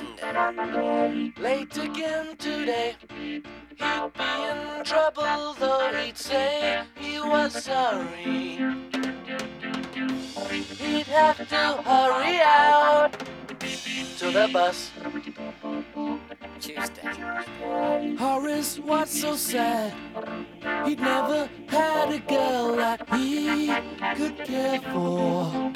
Sunday. Late again today. He'd be in trouble, though he'd say he was sorry. He'd have to hurry out to the bus. Tuesday. Horace was so sad. He'd never had a girl that he could care for.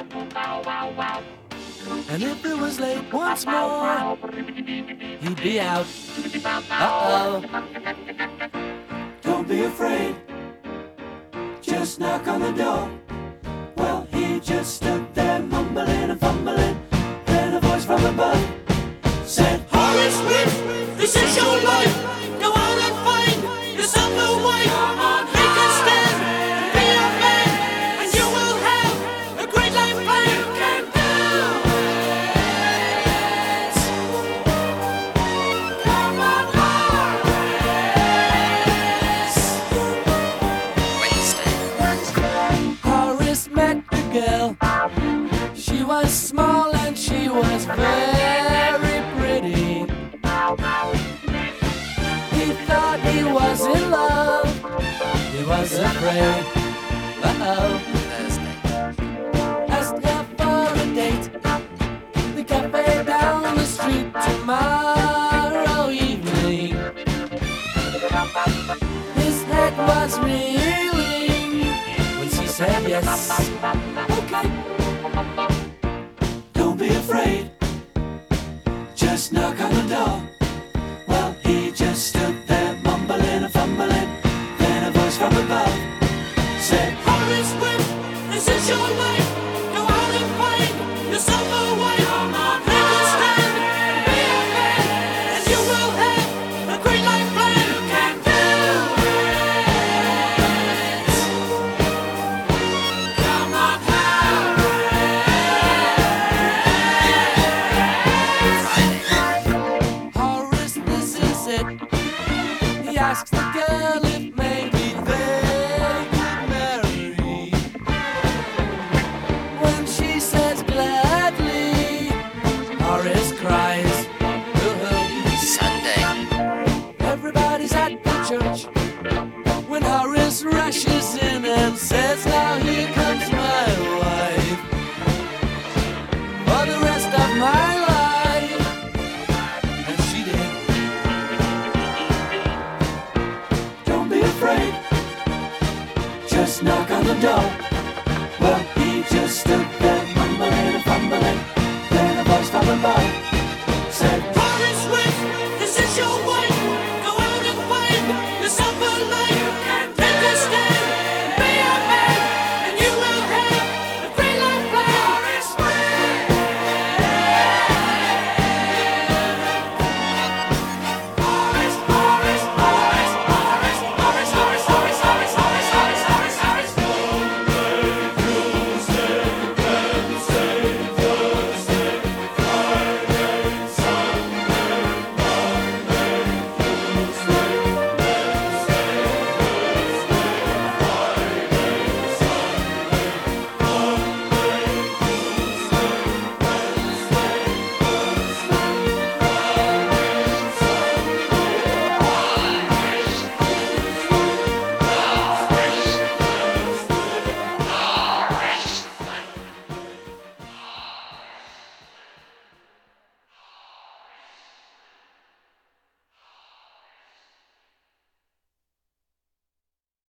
And if it was late once more, he'd be out. Uh-oh. Don't be afraid, just knock on the door. Well, he just stood there mumbling and fumbling. Then a voice from above said, Horace Smith, this is your life. Go out and find yourself a wife. Make a stand, be a man, and you will have a great life plan. You can do it. Come on, Wednesday. Horace met the girl. She was small and she was very pretty. He thought he was in love. He was afraid. Uh-oh. Thursday. Asked her for a date. The cafe down the street tomorrow evening. His head was reeling when she said yes. Okay. Don't be afraid, just knock on the door. Well, he just stood there mumbling and fumbling. Then a voice from above said, Horace Smith, this is your life. Go out and find yourself a wife. Make a stand, be a man, and you will have a great life plan. You can do it. Come on, Friday. Horace, this is it. He asks the girl if maybe they could marry. When she says gladly, Horace cries. Boo-hoo. Sunday. Everybody's at the church when Horace rushes in and says, now here comes my wife for the rest of my life. And she did. Don't be afraid, just knock on the door. Well, he just stood there mumbling and fumbling. Then a voice from above